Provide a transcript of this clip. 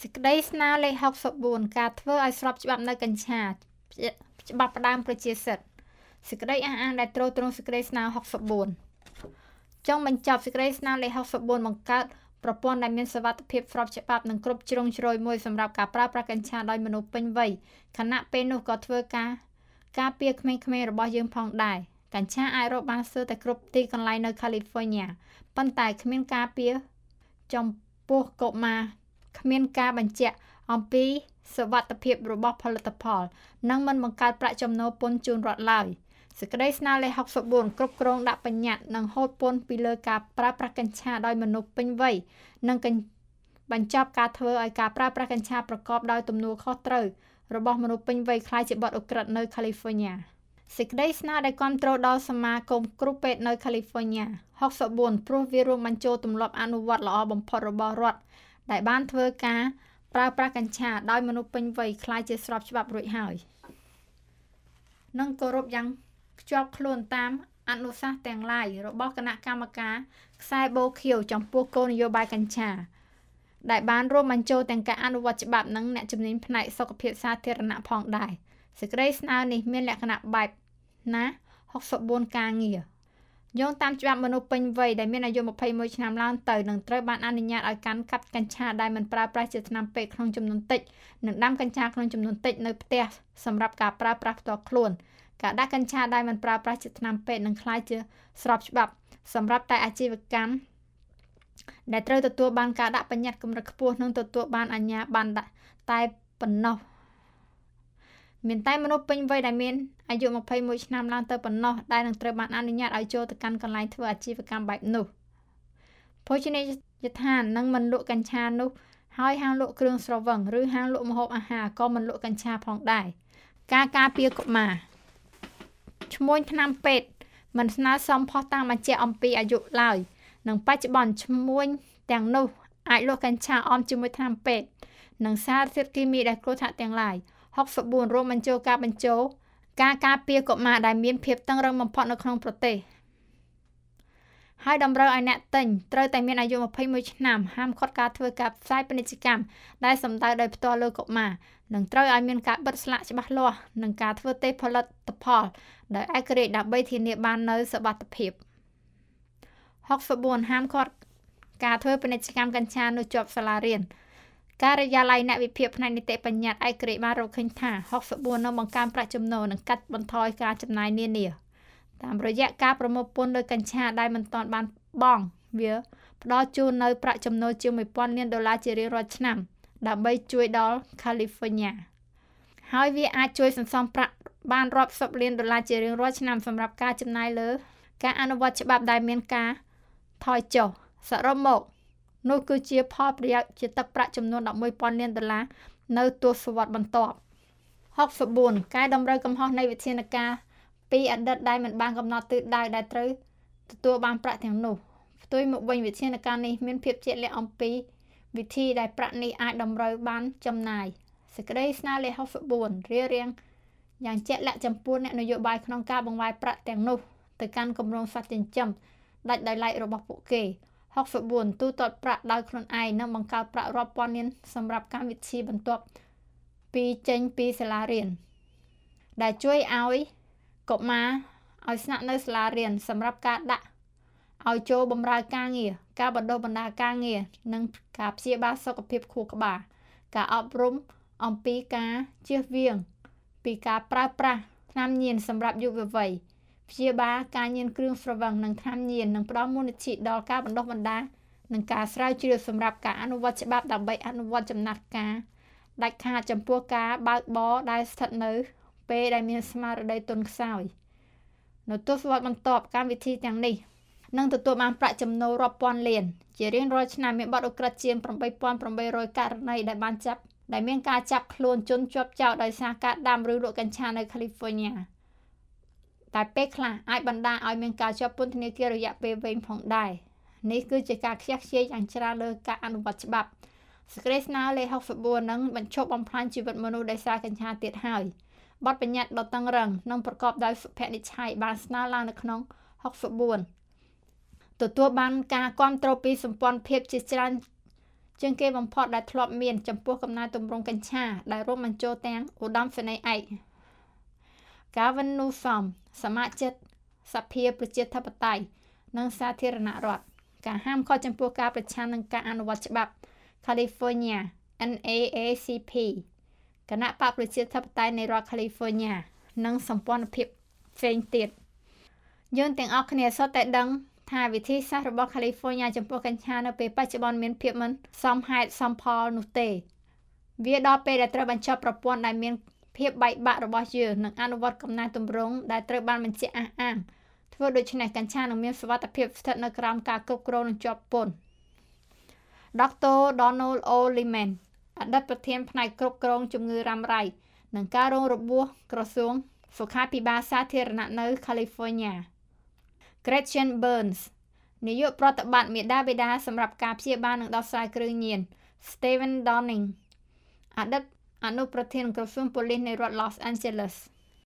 សេចក្តីស្នើលេខ64ការធ្វើឲ្យស្របច្បាប់នៅកញ្ឆាច្បាប់ផ្ដើមប្រជាសិទ្ធិសេចក្តីអះអាងដែលទ្រទ្រង់សេចក្តីស្នើ64ចុងបញ្ចប់សេចក្តីស្នើលេខ64បង្កើតប្រព័ន្ធដែលមានសុវត្ថិភាពស្របច្បាប់និងគ្រប់ជ្រុងជ្រោយមួយសម្រាប់ការប្រើប្រាស់កញ្ឆាដោយមនុស្សពេញវ័យខណៈពេលនោះក៏ធ្វើការពារក្មេងៗរបស់យើងផងដែរកញ្ឆាអាចរកបានស្ទើរតែគ្រប់ទីកន្លែងនៅ California ប៉ុន្តែគ្មានការពារចំពោះកុមារគ្មានការបញ្ជាក់អំពីសុវត្ថិភាពរបស់ផលិតផលនិងមិនបង្កើតប្រាក់ចំណូលពន្ធជូនរដ្ឋឡើយសេចក្តីស្នើលេខ64គ្រប់គ្រងដាក់បញ្ញត្តិនិងហូតពន្ធពីលើការប្រើប្រាស់កញ្ឆាដោយមនុស្សពេញវ័យនិងបញ្ចប់ការធ្វើឲ្យការប្រើប្រាស់កញ្ឆាប្រកបដោយទំនួលខុសត្រូវរបស់មនុស្សពេញវ័យក្លាយជាបទឧក្រិដ្ឋនៅ California សេចក្តីស្នើដែលគាំទ្រដល់សមាគមគ្រូពេទ្យនៅ California 64ព្រោះវារួមបញ្ចូលទម្លាប់អនុវត្តល្អបំផុតរបស់រដ្ឋដែលបានធ្វើការប្រើប្រាស់កញ្ឆាដោយមនុស្សពេញវ័យក្លាយជាស្របច្បាប់រួចហើយនិងគោរពយ៉ាងខ្ជាប់ខ្ជួនតាមអនុសាសន៍ទាំងឡាយរបស់គណៈកម្មការខ្សែបូខៀវចំពោះគោលនយោបាយកញ្ឆាដែលបានរួមបញ្ចូលទាំងការអនុវត្តច្បាប់និងអ្នកជំនាញផ្នែកសុខភាពសាធារណៈផងដែរសេចក្តីស្នើនេះមានលក្ខណៈបែបណា64ការងារយោងតាមច្បាប់មនុស្សពេញវ័យដែលមានអាយុ21ឆ្នាំឡើងទៅនឹងត្រូវបានអនុញ្ញាតឲ្យកាន់កាប់កញ្ឆាដែលមិនប្រើប្រាស់ជាថ្នាំពេទ្យក្នុងចំនួនតិចនិងដាំកញ្ឆាក្នុងចំនួនតិចនៅផ្ទះសម្រាប់ការប្រើប្រាស់ផ្ទាល់ខ្លួនការដាក់កញ្ឆាដែលមិនប្រើប្រាស់ជាថ្នាំពេទ្យនឹងក្លាយជាស្របច្បាប់សម្រាប់តែអាជីវកម្មដែលត្រូវទទួលបានការដាក់បញ្ញត្តិកម្រិតខ្ពស់និងទទួលបានអាជ្ញាប័ណ្ណតែប៉ុណ្ណោះមានតែមនុស្សពេញវ័យដែលមានអាយុ21ឆ្នាំឡើងទៅប៉ុណ្ណោះដែលនឹងត្រូវបានអនុញ្ញាតឲ្យចូលទៅកាន់កន្លែងធ្វើអាជីវកម្មបែបនោះភោជនីយដ្ឋាននឹងមិនលក់កញ្ឆានោះហើយហាងលក់គ្រឿងស្រវឹងឬហាងលក់ម្ហូបអាហារក៏មិនលក់កញ្ឆាផងដែរការពារកុមារឈ្មួញថ្នាំពេទ្យមិនស្នើសុំភស្តុតាងបញ្ជាក់អំពីអាយុឡើយនិងបច្ចុប្បន្នឈ្មួញទាំងនោះអាចលក់កញ្ឆាអមជាមួយថ្នាំពេទ្យនិងសារធាតុគីមីដែលគ្រោះថ្នាក់ទាំងឡាយ64រួមបញ្ចូលការការពារកុមារដែលមានភាពតឹងរ៉ឹងបំផុតនៅក្នុងប្រទេសហើយតម្រូវឲ្យអ្នកទិញត្រូវតែមានអាយុ21ឆ្នាំហាមឃាត់ការធ្វើការផ្សាយពាណិជ្ជកម្មដែលសំដៅដោយផ្ទាល់លើកុមារនិងត្រូវឲ្យមានការបិទស្លាកច្បាស់លាស់និងការធ្វើតេស្តផលិតផលដោយឯករាជ្យដើម្បីធានាបាននូវសុវត្ថិភាព64ហាមឃាត់ការធ្វើពាណិជ្ជកម្មកញ្ឆានៅជាប់សាលារៀនការិយាល័យអ្នកវិភាគផ្នែកនីតិបញ្ញត្តិឯករាជ្យបានរកឃើញថា64នឹងបង្កើនប្រាក់ចំណូលនិងកាត់បន្ថយការចំណាយនានាតាមរយៈការប្រមូលពន្ធលើកញ្ឆាដែលមិនទាន់បានបង់វាផ្ដល់ជូននៅប្រាក់ចំណូលជាង$1,000 លានជារៀងរាល់ឆ្នាំដើម្បីជួយដល់ California ហើយវាអាចជួយសន្សំប្រាក់បានរាប់សិបលាន$ជារៀងរាល់ឆ្នាំសម្រាប់ការចំណាយលើការអនុវត្តច្បាប់ដែលមានការថយចុះសរុបមកនោះគឺជាផលប្រយោជន៍ជាទឹកប្រាក់ចំនួន$11,000 លាននៅទសវត្សរ៍បន្ទាប់64កែតម្រូវកំហុសនៃវិធានការពីអតីតដែលមិនបានកំណត់ទិសដៅដែលត្រូវទទួលបានប្រាក់ទាំងនោះផ្ទុយមកវិញវិធានការនេះមានភាពជាក់លាក់អំពីវិធីដែលប្រាក់នេះអាចតម្រូវបានចំណាយសេចក្តីស្នើលេខ64រារាំងយ៉ាងជាក់លាក់ចំពោះអ្នកនយោបាយក្នុងការបង្វែរប្រាក់ទាំងនោះទៅកាន់គម្រោងសត្វចិញ្ចឹមដាច់ដោយឡែករបស់ពួកគេ64ទូទាត់ប្រាក់ដោយខ្លួនឯងនិងបង្កើតប្រាក់រាប់ពាន់លានសម្រាប់កម្មវិធីបន្ទាប់ចេញពីសាលារៀនដែលជួយឲ្យកុមារឲ្យស្នាក់នៅសាលារៀនសម្រាប់ការដាក់ឲ្យចូលបម្រើការងារការបណ្ដុះបណ្ដាលការងារនិងការព្យាបាលសុខភាពខួរក្បាលការអប់រំអំពីការជៀសវាងពីការប្រើប្រាស់ថ្នាំញៀនសម្រាប់យុវវ័យព្យាបាលការញៀនគ្រឿងស្រវឹងនិងថ្នាំញៀននិងផ្ដល់មូលនិធិដល់ការបណ្ដុះបណ្ដាលនិងការស្រាវជ្រាវសម្រាប់ការអនុវត្តច្បាប់ដើម្បីអនុវត្តចំណាត់ការដាច់ខាតចំពោះការបើកបរដែលស្ថិតនៅពេលដែលមានស្មារតីទន់ខ្សោយនៅទសវត្សរ៍បន្ទាប់កម្មវិធីទាំងនេះនឹងទទួលបានប្រាក់ចំណូលរាប់ពាន់លានជារៀងរាល់ឆ្នាំមានបទឧក្រិដ្ឋជាង8,800ករណីដែលមានការចាប់ខ្លួនជនជាប់ចោទដោយសារការដាំឬលក់កញ្ឆានៅ California តែពេលខ្លះអាចបណ្ដាលឲ្យមានការជាប់ពន្ធនាគាររយៈពេលវែងផងដែរនេះគឺជាការខ្ជះខ្ជាយយ៉ាងច្រើនលើការអនុវត្តច្បាប់សេចក្តីស្នើលេខ64នឹងបញ្ឈប់បំផ្លាញជីវិតមនុស្សដោយសារកញ្ឆាទៀតហើយបទបញ្ញត្តិដ៏តឹងរ៉ឹងនិងប្រកបដោយសុភនិច្ឆ័យបានស្នើឡើងនៅក្នុង64ទទួលបានការគាំទ្រពីសម្ព័ន្ធភាពជាច្រើនជាងគេបំផុតដែលធ្លាប់មានចំពោះកំណែទម្រង់កញ្ឆាដែលរួមបញ្ចូលទាំងឧត្តមសេនីយ៍ឯក Gavin Newsom សមាជិកសភាប្រជាធិបតេយ្យនិងសាធារណរដ្ឋការហាមឃាត់ចំពោះការប្រឆាំងនឹងការអនុវត្តច្បាប់ California NAACP គណៈបកប្រជាធិបតេយ្យនៃរដ្ឋ California និងសម្ព័ន្ធភាពផ្សេងទៀតយើងទាំងអស់គ្នាសុទ្ធតែដឹងថាវិធីសាស្ត្ររបស់ California ចំពោះកញ្ឆានៅពេលបច្ចុប្បន្នមានភាពមិនសមហេតុសមផលនោះទេវាដល់ពេលដែលត្រូវបញ្ចប់ប្រព័ន្ធដែលមានភាពបែកបាក់របស់យើងនិងអនុវត្តកំណែទម្រង់ដែលត្រូវបានបញ្ជាក់អះអាងធ្វើដូច្នេះកញ្ឆានឹងមានសុវត្ថិភាពស្ថិតនៅក្រោមការគ្រប់គ្រងនិងជាប់ពន្ធ Dr. Donald O. Liman អតីតប្រធានផ្នែកគ្រប់គ្រងជំងឺរ៉ាំរ៉ៃនិងការរងរបួសក្រសួងសុខាភិបាលសាធារណៈនៅ California Gretchen Burns នាយកប្រតិបត្តិមាតាបិតាសម្រាប់ការព្យាបាលនិងដោះស្រាយគ្រឿងញៀន Stephen Downing អតីតអនុប្រធានក្រសួងប៉ូលីសនៃរដ្ឋ Los Angeles